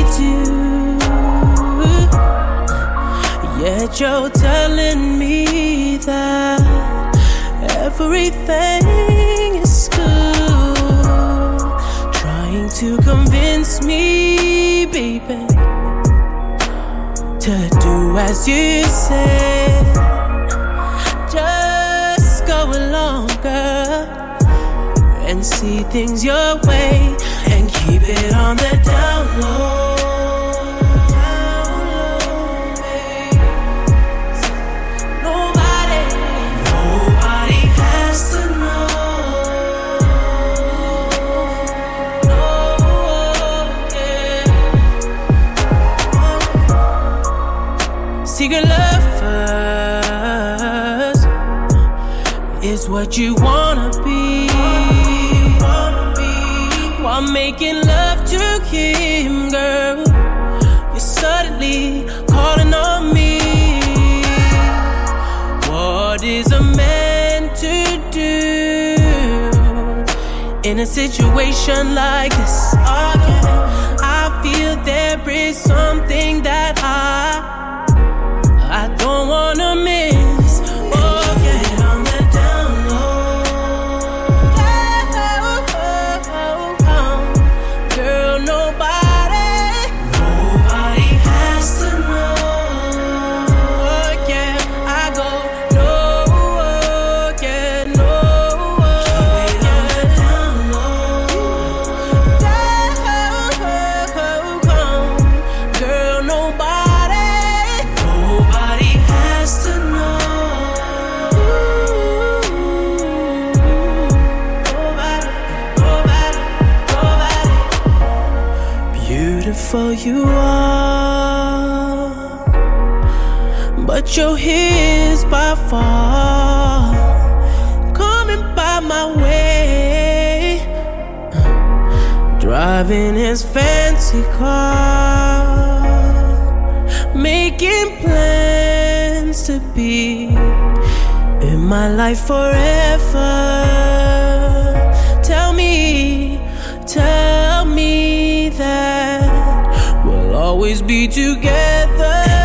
do. Yet you're telling me that everything is cool, trying to convince me, baby, to do as you said. Just go along, girl, and see things your way, and keep it on the down low. Nobody has to know. No, yeah. Secret lovers is what you wanna be. While making love to him, girl, you're suddenly calling on me. What is a man to do in a situation like this? I feel there is something that I don't wanna miss. Oh, get on the down low. Girl, nobody has to know. Oh, yeah, I go, no, yeah, no. Keep it on the down low. Girl, nobody has to know. Nobody. Beautiful you are, but your hair's by far coming by my way, driving his fancy car, making plans to be in my life forever. Tell me that we'll always be together.